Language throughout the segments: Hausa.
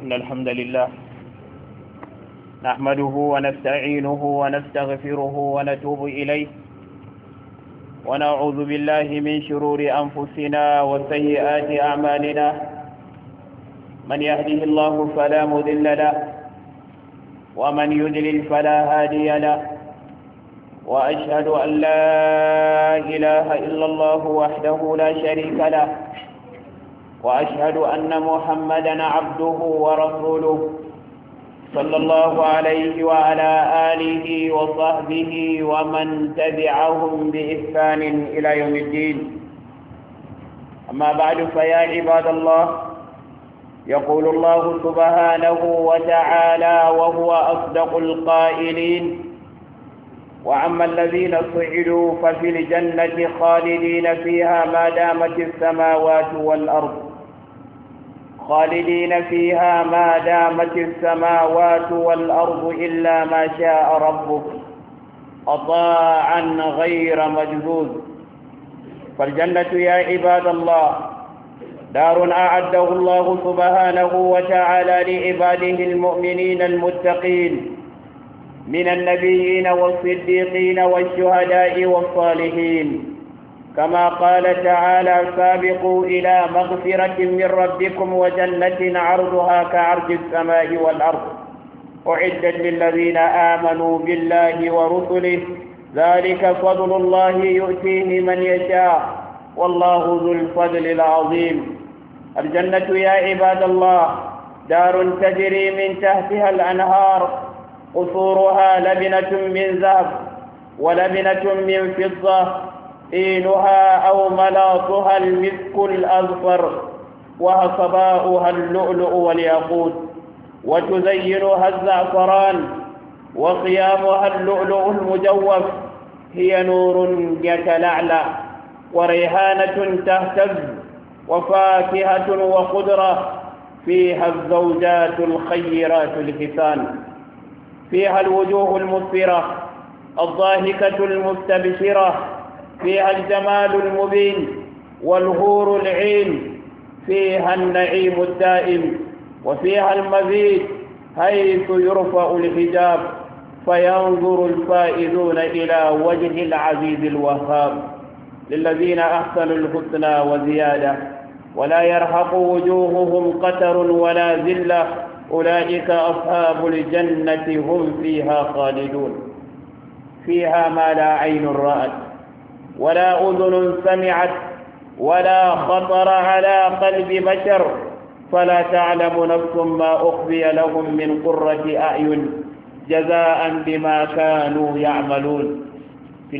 إن الحمد لله نحمده ونستعينه ونستغفره ونتوب إليه ونعوذ بالله من شرور أنفسنا وسيئات أعمالنا من يهده الله فلا مضل له ومن يضلل فلا هادي له وأشهد أن لا إله إلا الله وحده لا شريك له وأشهد أن محمدا عبده ورسوله صلى الله عليه وعلى آله وصحبه ومن تبعهم بإحسان إلى يوم الدين. أما بعد فيا عباد الله، يقول الله سبحانه وتعالى وهو أصدق القائلين: وأما الذين صعدوا ففي الجنة خالدين فيها ما دامت السماوات والأرض إلا ما شاء ربك أطاعا غير مجذوذ. فالجنة يا عباد الله دار أعده الله سبحانه وتعالى لعباده المؤمنين المتقين من النبيين والصديقين والشهداء والصالحين، كما قال تعالى: سابقوا إلى مغفرة من ربكم وجنة عرضها كعرض السماء والأرض أعدت للذين آمنوا بالله ورسله ذلك فضل الله يؤتيه من يشاء والله ذو الفضل العظيم. الجنة يا عباد الله دار تجري من تحتها الأنهار، قصورها لبنة من ذهب ولبنة من فضة، طينها أو ملاطها المسك الأزفر وصباؤها اللؤلؤ والياقوت، وتزينها الزعفران، وخيامها اللؤلؤ المجوف، هي نور يتلعلع وريحانة تهتز وفاكهة وخضرة، فيها الزوجات الخيرات الحسان، فيها الوجوه المسفرة الضاحكة المستبشرة، فيها الجمال المبين والهور العين، فيها النعيم الدائم، وفيها المزيد حيث يرفع الحجاب فينظر الفائزون إلى وجه العزيز الوهاب. للذين أحسنوا الحسنى وزيادة ولا يرهق وجوههم قتر ولا ذلة أولئك أصحاب الجنة هم فيها خالدون. فيها ما لا عين رأت ولا أذن سمعت ولا خطر على قلب بشر، فلا تعلم نفس ما أخفي لهم من قرة أعين جزاء بما كانوا يعملون. في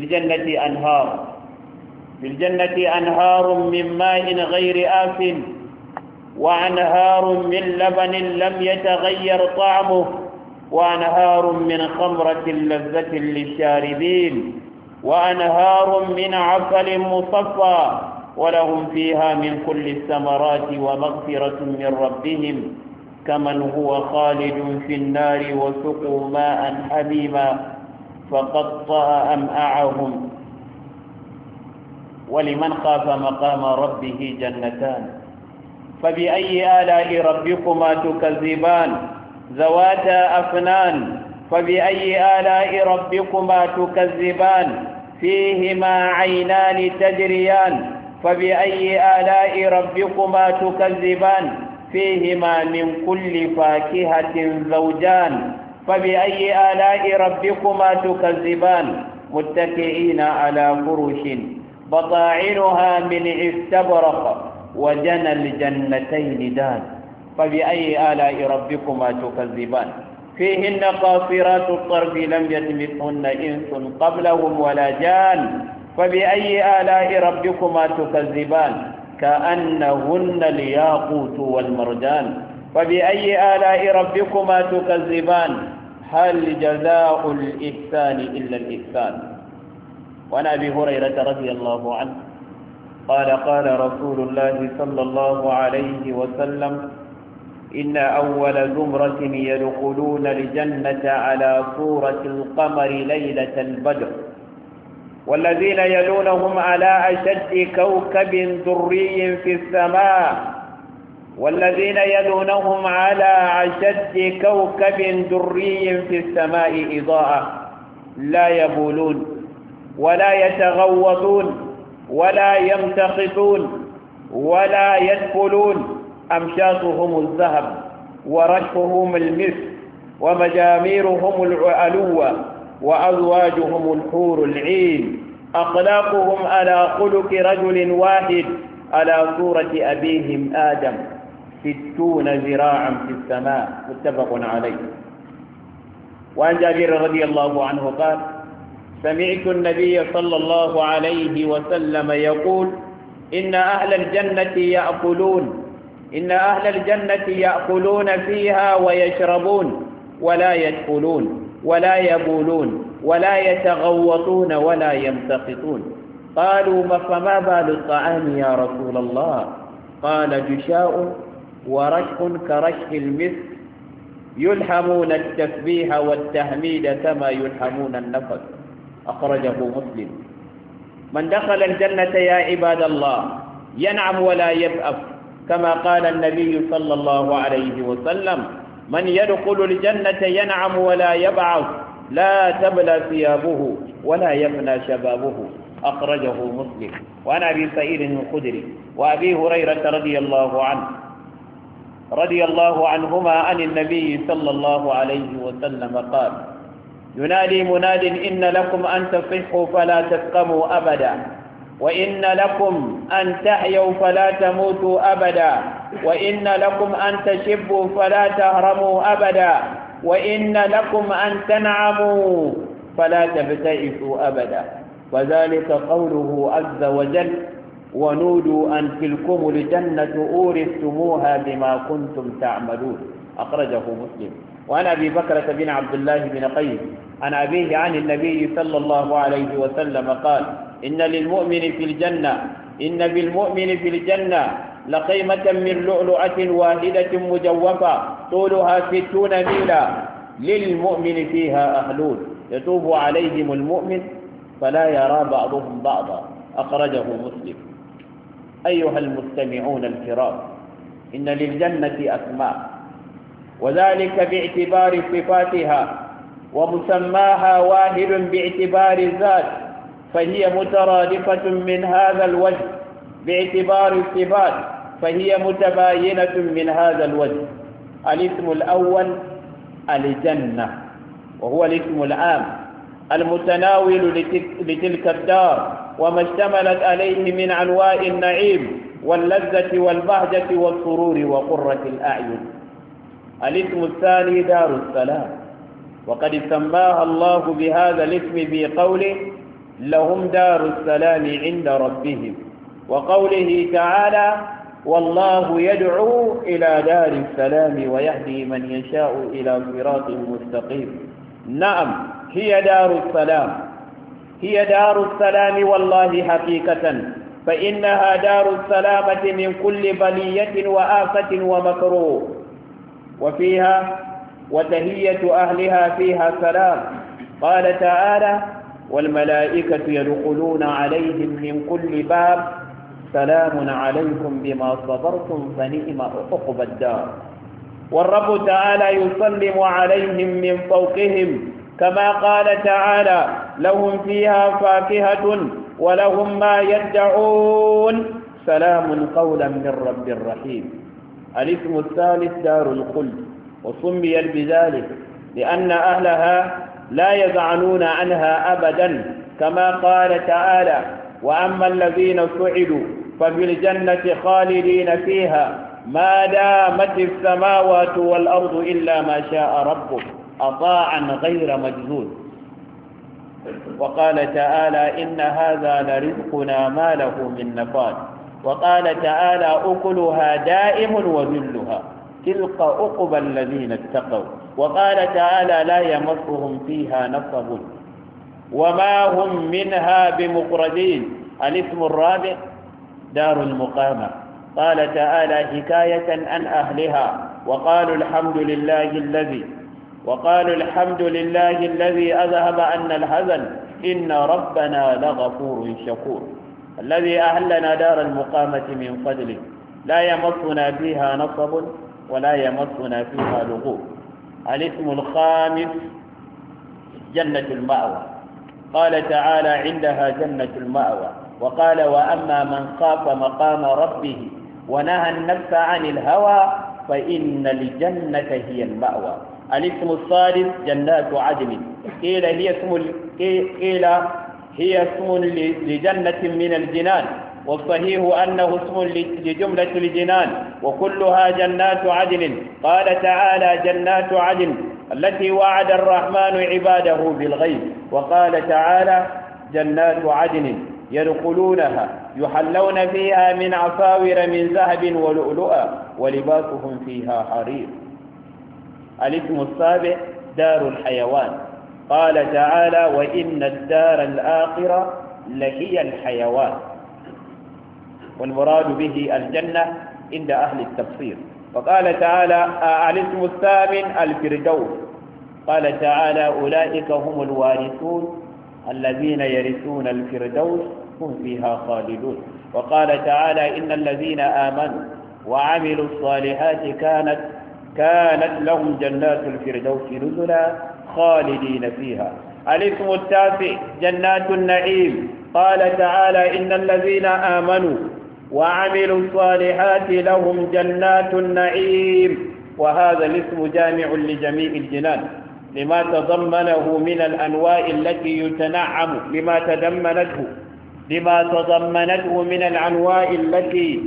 الجنة أنهار من ماء غير آسن، وأنهار من لبن لم يتغير طعمه، وأنهار من خمرة لذة للشاربين، وأنهار من عسل مصفى، ولهم فيها من كل الثمرات ومغفرة من ربهم كمن هو خالد في النار وسقوا ماء حميما فقطع أمعاءهم. ولمن خاف مقام ربه جنتان، فبأي آلاء ربكما تكذبان ذواتا أفنان، فبأي آلاء ربكما تكذبان فيهما عينان تجريان، فبأي آلاء ربكما تكذبان فيهما من كل فاكهة زوجان، فبأي آلاء ربكما تكذبان متكئين على فرش بطاعنها من استبرق وجنى الجنتين دان، فبأي آلاء ربكما تكذبان فيهن قاصرات الطرف لم يطمثهن إنس قبلهم ولا جان، فبأي آلاء ربكما تكذبان كأنهن الياقوت والمرجان، فبأي آلاء ربكما تكذبان هل جزاء الإحسان إلا الإحسان. وعن أبي هريرة رضي الله عنه قال: قال رسول الله صلى الله عليه وسلم: إن أول زمرة يدخلون الجنة على صورة القمر ليلة البدر، والذين يلونهم على أشد كوكب دري في السماء، والذين يلونهم على أشد كوكب دري في السماء إضاءة لا يبولون ولا يتغوطون ولا يمتخطون ولا يدخلون أمشاطهم الذهب ورشفهم المسك ومجاميرهم العلوة وأزواجهم الحور العين أخلاقهم على خلق رجل واحد على صورة أبيهم آدم 60 ذراعا في السماء متفق عليه. وعن جابر رضي الله عنه قال سمعت النبي صلى الله عليه وسلم يقول إن أهل الجنة يأكلون فيها ويشربون ولا يدخلون ولا يبولون ولا يتغوطون ولا يمتخطون. قالوا فما بال الطعام يا رسول الله؟ قال جشاء ورشح كرشح المسك يلحمون التسبيح والتحميد كما يلحمون النفس. أخرجه مسلم. من دخل الجنة يا عباد الله ينعم ولا يبأس كما قال النبي صلى الله عليه وسلم من يدخل الجنة ينعم ولا يبعث لا تبلى ثيابه ولا يفنى شبابه. أخرجه مسلم. وعن أبي سعيد الخدري وأبي هريرة رضي الله عنهما عن النبي صلى الله عليه وسلم قال ينادي مناد إن لكم أن تصحوا فلا تسقموا أبدا وإن لكم أن تحيوا فلا تموتوا أبدا وإن لكم أن تشبوا فلا تهرموا أبدا وإن لكم أن تنعموا فلا تبتئسوا أبدا. وذلك قوله عز وجل ونودوا أن تلكم الجنة أورثتموها بما كنتم تعملون. أخرجه مسلم. وعن أبي بكرة بن عبد الله بن قيس عن أبيه عن النبي صلى الله عليه وسلم قال إن بالمؤمن في الجنة لخيمة من لؤلؤة واحدة مجوفة طولها 60 ميلا للمؤمن فيها أهلون يطوف عليهم المؤمن فلا يرى بعضهم بعضا. أخرجه مسلم. أيها المستمعون الكرام إن للجنة أسماء وذلك باعتبار صفاتها ومسماها واحد باعتبار الذات فهي مترادفة من هذا الوجه باعتبار الصفات فهي متباينة من هذا الوجه. الاسم الأول الجنة وهو الاسم العام المتناول لتلك الدار وما اشتملت عليه من أنواع النعيم واللذة والبهجة والسرور وقرة الأعين. الاسم الثاني دار السلام وقد سماها الله بهذا الاسم بقوله لهم دار السلام عند ربهم وقوله تعالى والله يدعو إلى دار السلام ويهدي من يشاء إلى صراط مستقيم. نعم هي دار السلام والله حقيقة فإنها دار السلامة من كل بلية وآفة ومكروه وفيها وتهية أهلها فيها سلام. قال تعالى والملائكة يدخلون عليهم من كل باب سلام عليكم بما صبرتم فنعم عقبى الدار. والرب تعالى يسلم عليهم من فوقهم كما قال تعالى لهم فيها فاكهة ولهم ما يدعون سلام قولا من رب رحيم. الاسم الثالث دار الخلد وسميت بذلك لأن أهلها لا يزعنون عنها أبدا كما قال تعالى وأما الذين سعدوا ففي الجنة خالدين فيها ما دامت السماوات والأرض إلا ما شاء ربك أطاعا غير مجذوذ. وقال تعالى إن هذا لرزقنا ما له من نفاد. وقال تعالى أكلها دائم وذلها تلك عقبى الذين اتقوا. وقال تعالى لا يمسهم فيها نصب وما هم منها بمخرجين. الاسم الرابع دار المقامة. قال تعالى حكاية عن أهلها وقالوا الحمد لله الذي أذهب عنا الحزن إن ربنا لغفور شكور. الذي أهلنا دار المقامة من فضله لا يمسنا فيها نصب ولا يمسنا فيها لغوب. الاسم الخامس جنة المأوى. قال تعالى عندها جنة المأوى، وقال وأما من خاف مقام ربه ونهى النفس عن الهوى فإن الجنة هي المأوى. الاسم السادس جنات عدن. قيل هي اسم لجنة من الجنان، والصحيح أنه اسم لجملة الجنان وكلها جنات عدن. قال تعالى جنات عدن التي وعد الرحمن عباده بالغيب. وقال تعالى جنات عدن يدخلونها يحلون فيها من عصاور من ذهب ولؤلؤا ولباسهم فيها حرير. الاسم السابع دار الحيوان. قال تعالى وإن الدار الآخرة لهي الحيوان، والمراد به الجنة عند أهل التفسير. وقال تعالى الاسم الثامن الفردوس. قال تعالى أولئك هم الوارثون الذين يرثون الفردوس هم فيها خالدون. وقال تعالى إن الذين آمنوا وعملوا الصالحات كانت لهم جنات الفردوس نزلا خالدين فيها. الاسم التاسع جنات النعيم. قال تعالى إن الذين آمنوا وعملوا الصالحات لهم جنات النعيم. وهذا الاسم جامع لجميع الجنان لما تضمنه من الأنواع التي يتنعم لما تضمنته من الأنواع التي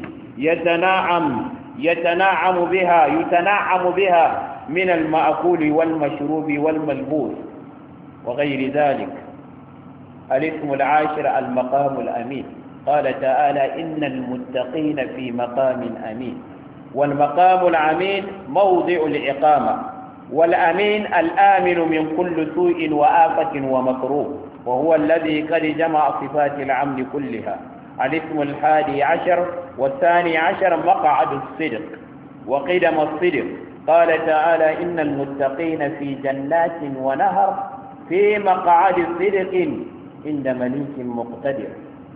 يتنعم بها من المأكول والمشروب والملبوس وغير ذلك. الاسم العاشر المقام الأمين. قال تعالى إن المتقين في مقام أمين. والمقام الأمين موضع الإقامة، والأمين الآمن من كل سوء وآفة ومكروه، وهو الذي قد جمع صفات العمل كلها. الاسم الحادي عشر والثاني عشر مقعد الصدق وقدم الصدق. قال تعالى إن المتقين في جنات ونهر في مقعد صدق عند مليك مقتدر.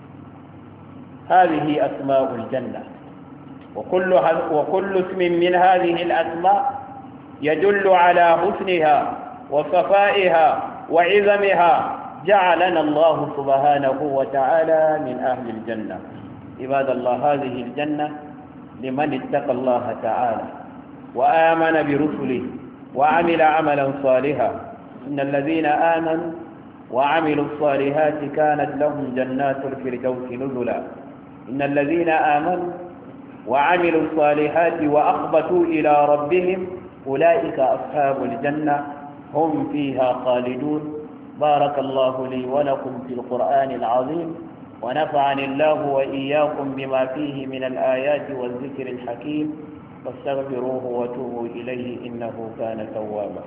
هذه أسماء الجنة، وكل اسم من هذه الأسماء يدل على حسنها وصفائها وعظمها. جعلنا الله سبحانه وتعالى من أهل الجنة. عباد الله هذه الجنة لمن اتقى الله تعالى وآمن برسله وعمل عملا صالحا. إن الذين آمنوا وعملوا الصالحات كانت لهم جنات الفردوس نزلا. إن الذين آمنوا وعملوا الصالحات وأخبتوا إلى ربهم أولئك أصحاب الجنة هم فيها خالدون. بارك الله لي ولكم في القرآن العظيم، ونفعني الله وإياكم بما فيه من الآيات والذكر الحكيم، فاستغفروه وتوبوا إليه إنه كان توابا.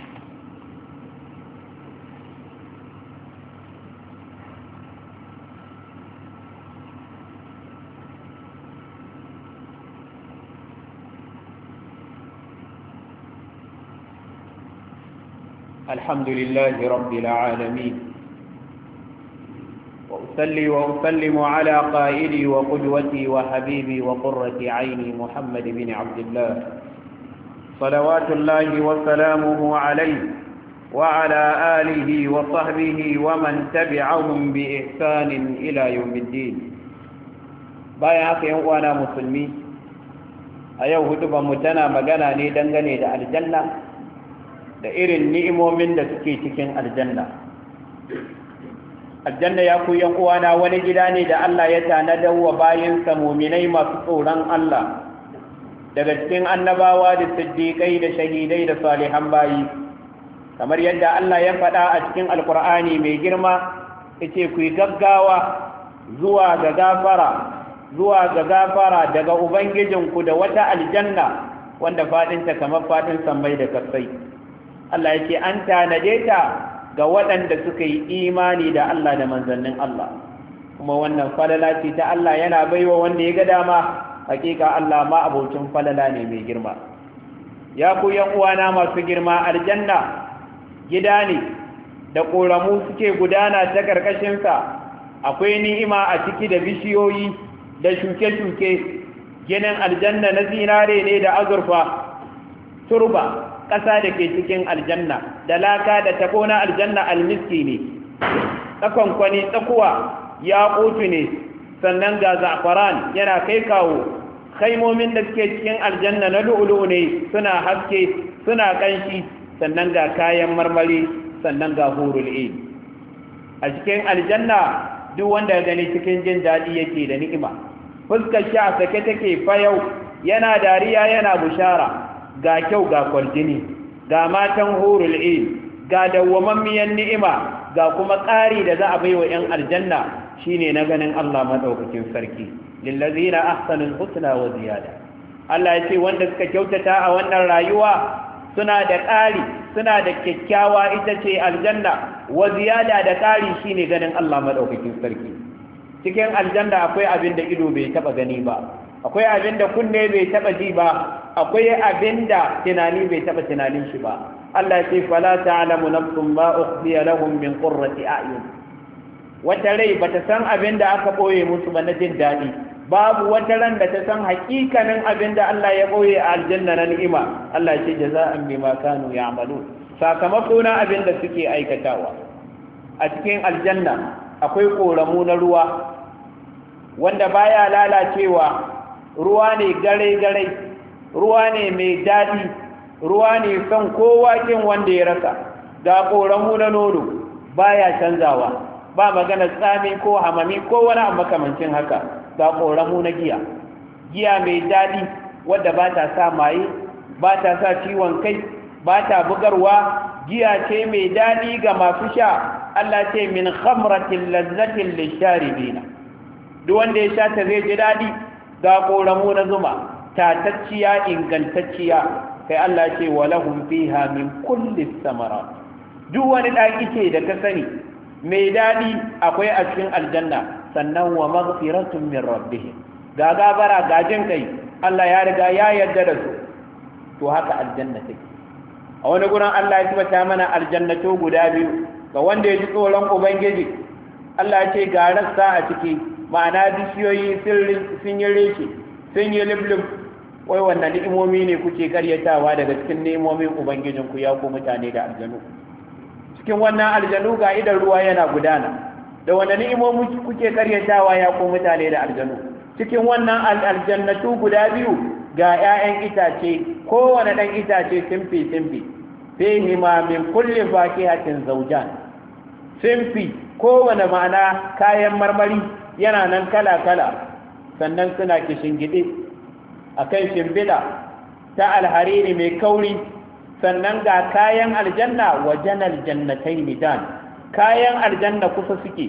الحمد لله رب العالمين، وأصلي وأسلم على قائدي وقدوتي وحبيبي وقرة عيني محمد بن عبد الله صلوات الله وسلامه عليه وعلى آله وصحبه ومن تبعهم بإحسان إلى يوم الدين. bayan haka yan uwana musulmi, a yau hutuban mu tana magana ne dangane da aljanna da irin ni'imomin da suke cikin aljanna. Aljanna ya ku yan uwana wani gida ne da Allah ya tanadar wa bayinsa mu'minai masu tsoron Allah, daga cikin annabawa da siddiqai da shahidai da salihan bayi. Kamar yadda Allah ya faɗa a cikin Alƙur'ani mai girma, yace ku yi gaggawa zuwa ga gafara daga ubangijinku da wata aljanna wanda fadinta kamar fadin sammai da kasai. Allah yake an tanade ta ga waɗanda suka yi imani da Allah da manzannin Allah, kuma wannan falala ce ta Allah, yana baiwa wanda ya ga dama. Hakika Allah ma abocin falala ne mai girma. Ya ku yan uwana masu girma, aljanna gida ne da ƙoramu suke gudana ta ƙarƙashinsa. Akwai ni'ima a ciki da bishiyoyi da shuke-shuke ginin aljanna na zinare ne da azurfa, turba ƙasa da ke cikin aljanna da laka da tako na aljanna almiski ne, tsakonkwani tsakuwa ya ƙutu ne, sannan ga za'faran yana kai kawo. Kaimomin da suke cikin aljanna na lu'ulu ne, suna haske suna ƙanshi, sannan ga kayan marmari, sannan ga hurul ain. A cikin aljanna duk wanda ya gani cikin jin daɗi yake da ni'ima, fuskar shi a sake take fayau, yana dariya yana bushara, ga kyau ga kwarjini, ga matan hurul ain, ga dawwamammiyan ni'ima, ga kuma ƙari da za a bai wa 'yan aljanna shine na ganin Allah madaukakin sarki. Lillazina ahsanul husna wa ziyada. Allah ya ce wanda suka kyautata a wannan rayuwa suna da ƙari, suna da kyakkyawa ita ce aljanna, wa ziyada da ƙari shine ganin Allah madaukakin sarki. Cikin aljanna akwai abin da ido bai taba gani ba, akwai abin da kunne bai taba ji ba, akwai abin da tunani bai taba tunanin shi ba. Allah ya ce fala ta'lamu nafsun ma ukhfiya lahum min qurrati a'yun. Wata rai bata san abin da aka boye musu ba na jin daɗi, babu wata ran da ta san hakikanin abin da Allah ya boye a aljanna na ni'ima. Allah ya ce jaza'an bima kanu ya'malun, sakamako na abin da suke aikatawa. A cikin aljanna akwai koramu na ruwa wanda baya lalacewa, ruwa ne gare-gare, ruwa ne mai daɗi, ruwa ne son kowa kin wanda ya rasa. Ga koramu na nono baya canzawa, ba magana tsami ko hamami ko wani abu makamancin haka. Ga koramu na giya, giya mai daɗi wadda ba ta sa maye, ba ta sa ciwon kai, ba ta bugarwa, giya ce mai daɗi ga masu sha. Allah ce min khamratin lazzatin lisharibina, duk wanda ya sha ta zai ji daɗi. Ga koramu na zuma tatacciya ingantacciya, kai Allah ce wa lahum fiha min kulli samarat, duk wani ɗaki ce da ka sani mai daɗi akwai a cikin aljanna. Sannan wa maghfiratun min rabbihim, ga gabara ga jin kai, Allah ya riga ya yarda da su. To haka aljanna take. A wani gurin Allah ya tabbata mana aljannato guda biyu ga wanda ya ji tsoron ubangiji. Allah ya ce ga rassa a ciki, ma'ana bishiyoyi sun yi reshe, sun yi liblib. Wai wannan ni'imomi ne kuke karyatawa daga cikin ni'imomin ubangijinku ya ku mutane da aljanu. Cikin wannan aljanu ga idan ruwa yana gudana, da wannan ni'imomi kuke karyatawa ya ku mutane da aljanu. Cikin wannan aljannatu guda biyu ga 'ya'yan itace, kowane ɗan itace simfi fihi ma min kulli fakihatin zawjan, simfi kowane ma'ana kayan marmari yana nan kala sannan suna kishingide akan shimbida ta alhariri mai kauri. Sannan ga kayan aljanna wa janal jannatayn dan, kayan aljanna kusa suke,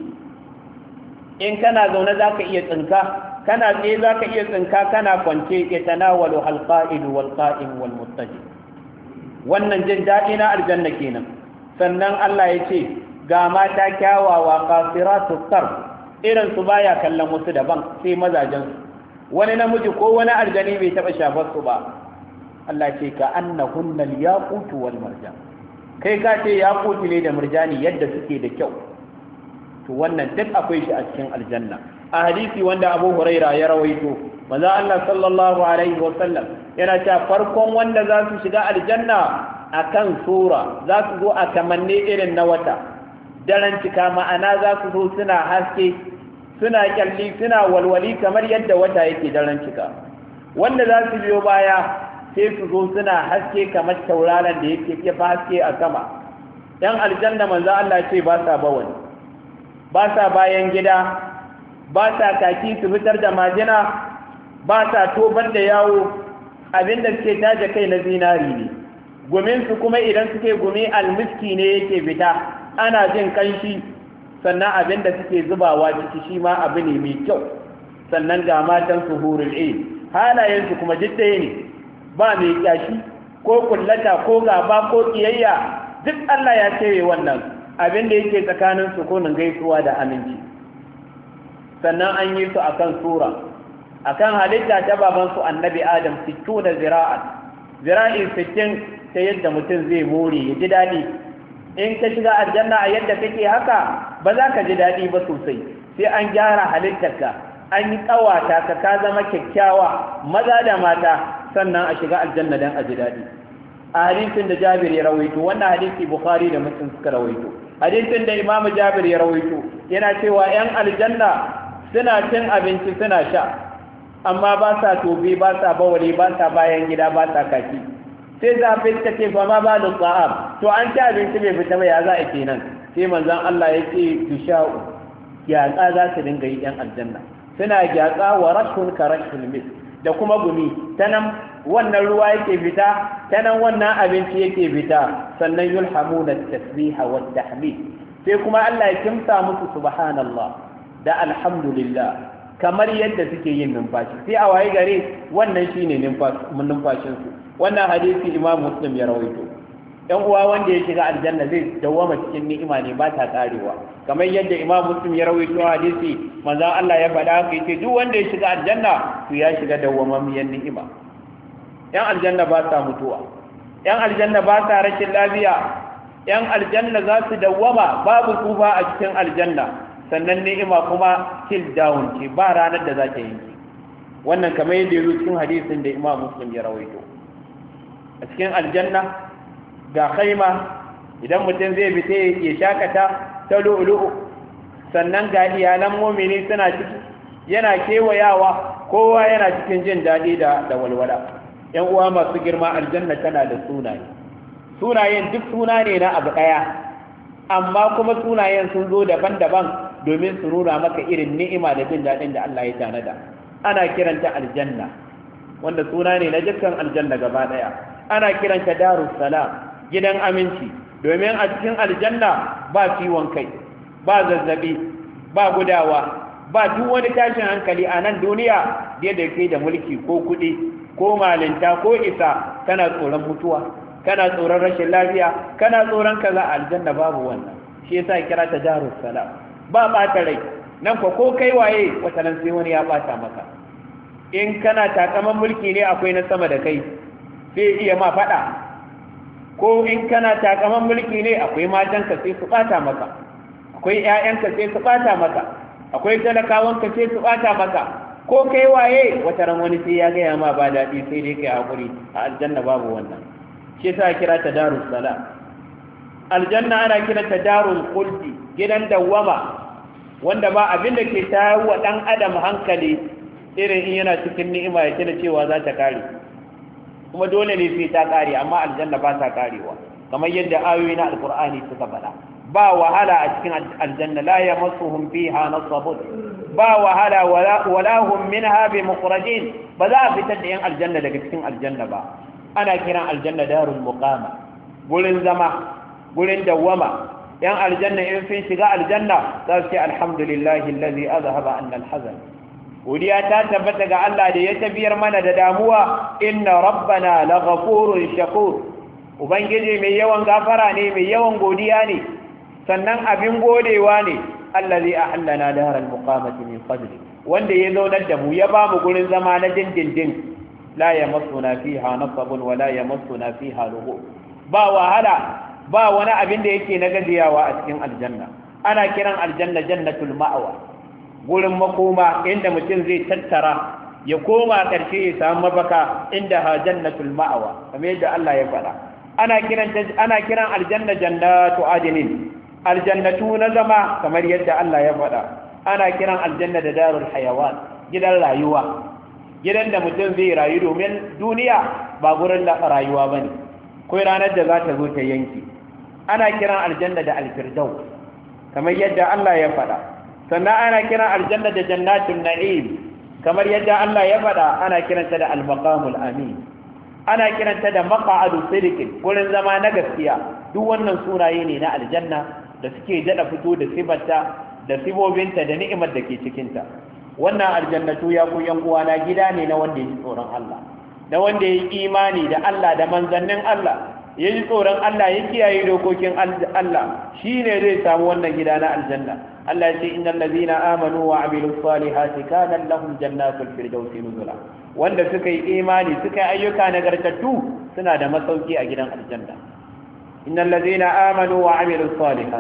in kana zaune zaka iya tsinka, kana tsaye zaka iya tsinka, kana kwance ya tanawalu alqa'id wal qa'im wal muttaji. Wannan jin daɗi na aljanna kenan. Sannan Allah ya ce ga mata kyawawa qasiratu tarf, irin su baya kallon wasu daban sai mazajen su, wani namiji ko wani aljani bai taba shafar su ba. Allah ce ka annahunna al-yaqut wal marjan, kai ka ce yaquti ne da murjani yadda suke da kyau. To wannan duk akwai shi a cikin aljanna. A hadisi wanda Abu Huraira ya rawaito, manzo Allah sallallahu alaihi wa sallam yana cewa farkon wanda za su shiga aljanna akan sura, za su zo a kamanne irin na wata, daren cika, ma'ana za su zo suna haske, suna kyalli, suna walwali kamar yadda wata yake daren cika. Wanda za su biyo baya sai su zo suna haske kamar tauraron da yake kifa haske a sama. Yan aljanna manzo Allah ce ba sa bawani, ba sa bayan gida, ba sa kaki su fitar da majina, ba sa tobar da yawo, abinda suke taje kai na zinari ne. Guminsu kuma idan suke gumi almiski ne yake fita, ana jin kanshi. Sannan abinda suke zubawa ciki shi ma abu ne mai kyau. Sannan ga matan su hurul ain, halayensu kuma jiddaye ne, ba mai kyashi ko kullata ko gaba ko kiyayya, duk Allah ya cire wannan. Abin da yake tsakanin su ko nan gaisuwa da aminci. Sannan an yi su akan sura, akan halitta ta baban su annabi Adam 60 zira'i 60, ta yadda mutum zai more ya ji dadi. In ka shiga aljanna a yadda kake haka ba za ka ji dadi ba sosai, sai an gyara halittarka, an yi kawata ka zama kyakkyawa maza da mata sannan a shiga aljanna dan a ji daɗi. A hadisin da Jabir ya rawaito, wannan hadisi Bukhari da Muslim suka rawaito, hadisin da Imam Jabir ya rawaito yana cewa 'yan aljanna suna cin abinci suna sha, amma ba sa tobe, ba sa bawali, ba sa bayan gida, ba sa kaki. Sai zafi ta ce fa ma ba da tsa'am, to an ci abinci bai fita ba ya za a kenan. Sai manzon Allah ya ce tusha'u, gyatsa za su dinga yi 'yan aljanna, suna gyatsa wa rashun ka rashul mis, da kuma gumi, ta nan wannan ruwa yake fita, ta nan wannan abinci yake fita, sannan yulhamuna tasbiha wa tahmid, sai kuma Allah ya kimsa musu subhanallah da alhamdulillah kamar yadda suke yin numfashi, sai a waye gare wannan shine numfashin su. Wannan hadisi Imam Muslim ya rawaito. Ɗan uwa, wanda ya shiga aljanna zai dawwama cikin ni'ima ne, ba ta karewa, kamar yadda Imam Muslim ya rawaito hadisi manzon Allah ya faɗa haka, yace duk wanda ya shiga aljanna to ya shiga dawwamamiyar ni'ima. Yan aljanna ba sa mutuwa, yan aljanna ba sa rashin lafiya, yan aljanna za su dawwama babu tsufa a cikin aljanna, sannan ni'ima kuma till down ce, ba ranar da za ta yanke. Wannan kamar yadda ya zo cikin hadisin da Imam Muslim ya rawaito. A cikin aljanna ga khaima, idan mutum zai fita ya shakata ta lu'lu'u, sannan ga iyalan mu'mini suna ciki, yana kewayawa, kowa yana cikin jin daɗi da walwala. ‘Yan uwa masu girma, aljanna tana da sunayen duk suna ne na abu ɗaya, amma kuma sunayen sun zo daban-daban domin su nuna maka irin ni'ima da jin daɗin da Allah ya tanada. Ana kiranta aljanna, wanda suna ne na dukkan aljanna gaba ɗaya. Ana kiranta darus salam, gidan aminci, domin a cikin aljanna ba ciwon kai, ba zazzabi, ba gudawa, ba duk wani tashin hankali a nan duniya da ke da mulki ko kuɗi ko malinta ko isa, kana tsoron mutuwa, kana tsoron rashin lafiya, kana tsoron kaza. Aljanna babu wannan, shi yasa kira ta darus salam. Ba ɓata rai nan ko kai waye wata nan sai wani ya ɓata maka. In kana takaman mulki ne akwai na sama da kai sai iya ma faɗa, ko in kana takaman mulki ne akwai matanka sai su ɓata maka, akwai ƴaƴanka sai su ɓata maka, akwai talakawanka sai su ɓata maka, ko kai waye wata ran wani sai ya gaya ma ba daɗi sai dai kai haƙuri. A aljanna babu wannan, shi yasa kira ta darus salam. Aljanna ana kira ta darul khuldi, gidan dawwama, wanda ba abin da ke tayar wa ɗan adam hankali irin in yana cikin ni'ima ya tuna cewa za ta kare, kuma dole ne sai ta kare, amma aljanna ba ta karewa, kamar yadda ayoyi na alkur'ani suka faɗa. Ba wahala a cikin aljanna, la yamassuhum fiha nasabun, ba wahala wala hum minha bimukhrajin, ba za a fitar da yan aljanna daga cikin aljanna ba. Ana kiran aljanna darul muqama, gurin zama, gurin dawwama. Yan aljanna in sun shiga aljanna za su ce alhamdulillahi allazi azhaba anna alhazan, godiya ta tabbata ga Allah da ya tafiyar mana da damuwa. Inna rabbana laghafurun shakur, ubangiji mai yawan gafara ne, mai yawan godiya ne, sannan abin godewa ne. Allazi ahallana daral muqamati min fadli, wanda ya zaunar da mu ya ba mu gurin zama na dindindin. La yamassuna fiha nasabun wa la yamassuna fiha lughub, ba wahala, ba wani abin da yake na gajiyawa a cikin aljanna. Ana kiran aljanna jannatul ma'wa, gurin makoma inda mutum zai tattara ya koma ƙarshe ya samu mafaka, inda ha jannatul ma'wa, kamar yadda Allah ya faɗa. Ana kiran aljanna jannatu adnin, aljannatu na zama, kamar yadda Allah ya faɗa. Ana kiran aljanna da darul hayawan, gidan rayuwa, gidan da mutum zai rayu, domin duniya ba gurin rayuwa bane, kai ranar da za ta zo ta yanki. Ana kiran aljanna da alfirdaus, kamar yadda Allah ya faɗa. Sannan ana kiran aljanna da jannatul na'im, kamar yadda Allah ya faɗa. Ana kiranta da al-maqamul amin, ana kiranta da maq'adu sidqin, gurin zama na gaskiya. Duk wannan sunaye ne na aljanna da suke dada fito da sifarta da sibobinta da ni'imar da ke cikinta. Wannan aljannatu ya ku yan uwana gida ne na wanda ya ji tsoron Allah, da wanda ya yi imani da Allah da manzannin Allah, ya ji tsoron Allah, ya kiyaye dokokin Allah, shi ne zai samu wannan gida na aljanna. Allah ya ce innal ladina amanu wa amilus salihati kana lahum jannatul firdausi nuzula, wanda suka yi imani suka yi ayyuka nagartattu suna da masauki a gidan aljanna. Innal ladina amanu wa amilus salihati,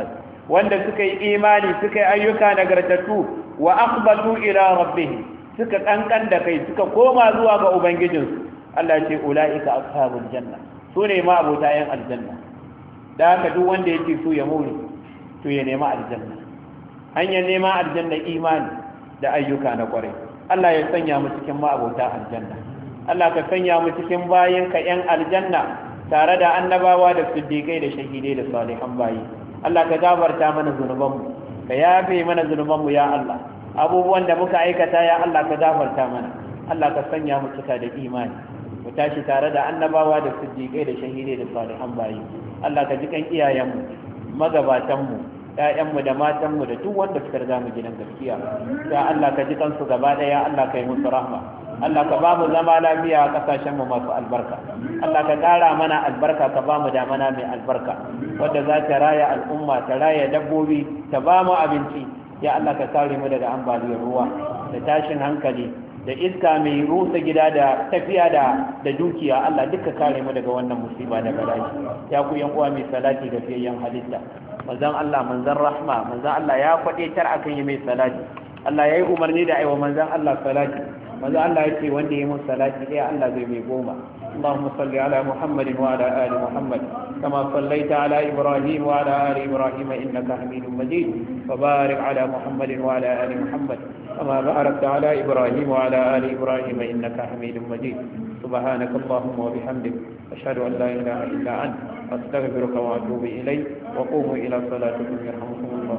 wanda suka yi imani suka yi ayyuka nagartattu wa akhbatu ila rabbihim suka kankan da kai suka koma zuwa ga ubangijinsu Allah ce ulaika ashabul janna sune ma abota yan aljanna da haka duk wanda yake so ya more to ya nema aljanna hanyar nema aljanna imani da ayyuka na kwarai Allah ya sanya mu cikin ma abota aljanna Allah ka sanya mu cikin bayinka yan aljanna tare da annabawa da siddiqai da shahidai da salihan bayi Allah ka gafarta mana zunubanmu ka yafe mana zunubanmu ya Allah abubuwan da muka aikata ya Allah ka gafarta mana Allah ka sanya mu cika da imani mu tashi tare da annabawa da siddiqai da shahidai da salihan bayi Allah ka ji kan iyayenmu magabatanmu ƴaƴanmu da matanmu da duk wanda suka riga mu gidan gaskiya ya Allah ka ji kansu gaba ɗaya Allah ka yi musu rahma Allah ka ba mu zama lafiya a ƙasashenmu masu albarka Allah ka ƙara mana albarka ka ba mu damana mai albarka wadda za ta raya al'umma ta raya dabbobi ta ba mu abinci ya Allah ka kare mu daga ambaliyar ruwa da tashin hankali da iska mai rusa gida da tafiya da dukiya Allah duka kare mu daga wannan musiba da bala'i ya ku yan uwa mai salati ga fiyayyen halitta manzon Allah manzon rahma manzon Allah ya faɗe tar akan yi mai salati Allah ya yi umarni da aiwa manzon Allah salati manzon Allah ya ce wanda ya yi mun salati ɗaya Allah zai mai goma اللهم صل على محمد وعلى آل محمد كما صليت على إبراهيم وعلى آل إبراهيم إنك حميد مجيد وبارك على محمد وعلى آل محمد كما باركت على إبراهيم وعلى آل إبراهيم إنك حميد مجيد سبحانك اللهم وبحمدك أشهد أن لا إله إلا أنت أستغفرك وأتوب إليك وقوموا إلى صلاتكم يرحمكم الله